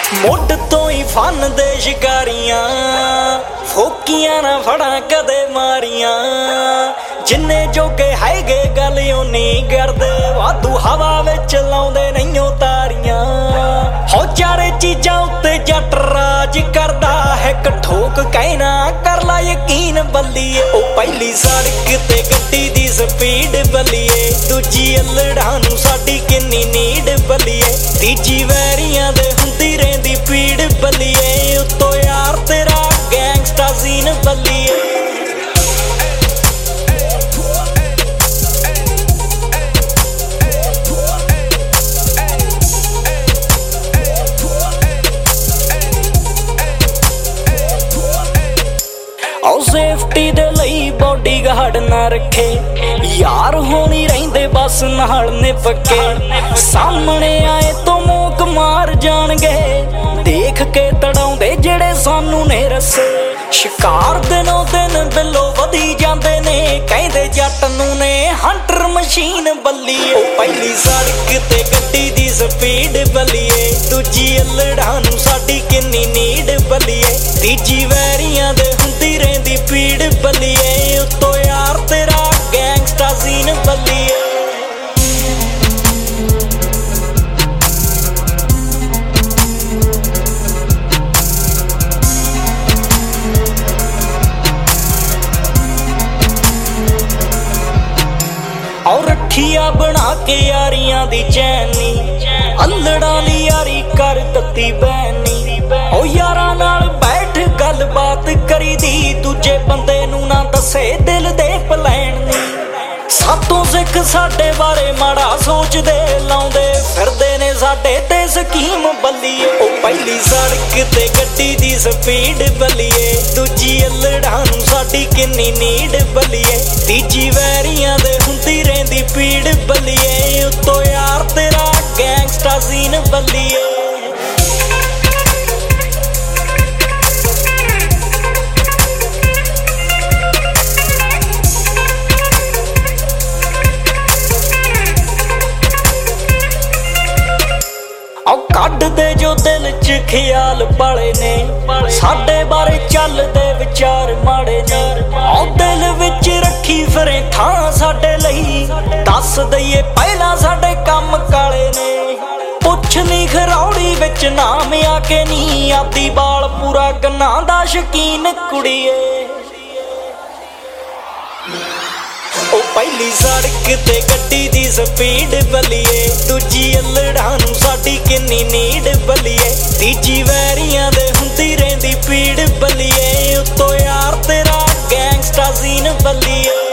ਮੁੱਢ ਤੋਂ ਹੀ ਫਨ ਦੇ ਸ਼ਿਕਾਰੀਆਂ ਫੋਕੀਆਂ ਨਾ ਫੜਾਂ ਕਦੇ ਮਾਰੀਆਂ ਜਿੰਨੇ ਜੋਗੇ ਹੈਗੇ ਗੱਲ ਓਨੀ ਕਰਦੇ ਵਾਧੂ ਹਵਾ ਵਿੱਚ ਲਾਉਂਦੇ ਨਹੀਂ ਤਾਰੀਆਂ ਹੋ ਚਾਰੇ ਚੀਜ਼ਾਂ ਉੱਤੇ ਜੱਟ ਰਾਜ ਕਰਦਾ ਹੈ ਕਠੋਕ ਕਹਿਣਾ ਕਰ ਲਾ ਯਕੀਨ ਬੱਲੀਏ ਉਹ ਪਹਿਲੀ ਸੜਕ ਤੇ ਗੱਡੀ ਦੀ ਸਪੀਡ ਬੱਲੀਏ ਦੂਜੀ ਅਲੜਾਂ ਨੂੰ ਸਾਡੀ ਕਿੰਨੀ ਨੀਡ ਬੱਲੀਏ ਤੀਜੀ ਵੈਰੀਆਂ ਦੇ ਹੁੰਦੀ ਰਹਿੰਦੀ ਪੀੜ ਬੱਲੀਏ ਉੱਤੋਂ ਯਾਰ ਤੇਰਾ ਗੈਂਗਸਟਾ ਸੀਨ ਬੱਲੀਏ ਆਓ ਸੇਫਟੀ ਦੇ ਲਈ ਬੋਡੀਗਾਰਡ ਨਾ ਰੱਖੇ ਯਾਰ ਹੋਣੀ ਰਹਿੰਦੇ ਬਸ ਨਾਲ ਨੇ ਪੱਕੇ ਸਾਹਮਣੇ ਆਏ ਤੋਂ ਮੂਕ ਮਾਰ ਜਾਣਗੇ ਦੇਖ ਕੇ ਤੜਾਉਂਦੇ ਜਿਹੜੇ ਸਾਨੂੰ ਨੇ ਰਸੇ ਸ਼ਿਕਾਰ ਦਿਨੋਂ ਦਿਨ ਬਿੱਲੋ ਵਧੀ ਜਾਂਦੇ ਨੇ ਕਹਿੰਦੇ ਜੱਟ ਨੂੰ ਨੇ ਹੰਟਰ ਮਸ਼ੀਨ ਬੱਲੀਏ ਉਹ ਪਹਿਲੀ ਸੜਕ ਤੇ ਗੱਡੀ ਦੀ ਸਪੀਡ ਬੱਲੀਏ ਦੂਜੀ ਅਲੜਾਂ ਨੂੰ ਸਾਡੀ ਕਿੰਨੀ ਨੀਡ ਬੱਲੀਏ ਤੀਜੀ ਵੈਰੀਆਂ ਦੇ ਹੁੰਦੀ ਰਹਿੰਦੀ ਪੀੜ ਬੱਲੀਏ ਉੱਤੋਂ ਯਾਰ ਤੇਰਾ ਗੈਂਗਸਟਾ ਸੀਨ ਬੱਲੀਏ ਔਰ ਰੱਖੀਆ ਬਣਾ ਕੇ ਯਾਰੀਆਂ ਦੀ ਚੈਨੀ ਅਲੜਾਂ ਦੀ ਯਾਰੀ ਕਰ ਦਿੱਤੀ ਬੈਨੀ ਉਹ ਯਾਰਾਂ ਨਾਲ ਬੈਠ ਗੱਲਬਾਤ ਕਰੀਦੀ ਦੂਜੇ ਬੰਦੇ ਨੂੰ ਨਾ ਦੱਸੇ ਦਿਲ ਦੇ ਪਲੈਣ ਨੀ ਸਾਤੋਂ ਸਿੱਖ ਸਾਡੇ ਬਾਰੇ ਮਾੜਾ ਸੋਚਦੇ ਲਾਉਂਦੇ ਫਿਰਦੇ ਨੇ ਸਾਡੇ ਤੇ ਸਕੀਮ ਬੱਲੀਏ ਉਹ ਪਹਿਲੀ ਸੜਕ ਤੇ ਗੱਡੀ ਦੀ ਸਪੀਡ ਬੱਲੀਏ ਦੂਜੀ ਅਲੜਾਂ ਨੂੰ ਸਾਡੀ ਕਿੰਨੀ ਨੀਡ ਬੱਲੀਏ ਤੀਜੀ ਵੈਰੀਆਂ ਦੇ ਹੁੰਦੀ ਰਹਿੰਦੀ ਪੀੜ ਬੱਲੀਏ ਉੱਤੋਂ ਯਾਰ ਤੇਰਾ ਗੈਂਗਸਟਾ ਸੀਨ ਬੱਲੀਏ ਕੱਢਦੇ ਜੋ ਦਿਲ ਚ ਖਿਆਲ ਪਾਲੇ ਨੇ ਸਾਡੇ ਬਾਰੇ ਚੱਲਦੇ ਵਿਚਾਰ ਮਾੜੇ ਨੇ ਉਹ ਦਿਲ ਵਿੱਚ ਰੱਖੀ ਫਿਰੇ ਥਾਂ ਸਾਡੇ ਲਈ ਦੱਸ ਦਈਏ ਪਹਿਲਾਂ ਸਾਡੇ ਕੰਮ ਕਾਲੇ ਨੇ ਪੁੱਛ ਲਈ ਖਰੌੜੀ ਵਿੱਚ ਨਾਮ ਆ ਕੇ ਨੀ ਆਦੀ ਬਾਲ ਪੂਰਾ ਗੰਨਾ ਦਾ ਸ਼ਕੀਨ ਕੁੜੀਏ ਉਹ ਪਹਿਲੀ ਸੜਕ ਤੇ ਗੱਡੀ ਦੀ ਸਪੀਡ ਬੱਲੀਏ ਦੂਜੀ ਅਲੜਾਂ ਨੂੰ ਸਾਡੀ ਕਿੰਨੀ ਨੀਡ ਬੱਲੀਏ ਤੀਜੀ ਵੈਰੀਆਂ ਦੇ ਹੁੰਦੀ ਰਹਿੰਦੀ ਪੀੜ ਬੱਲੀਏ ਉੱਤੋਂ ਯਾਰ ਤੇਰਾ ਗੈਂਗਸਟਾ ਸੀਨ ਬੱਲੀਏ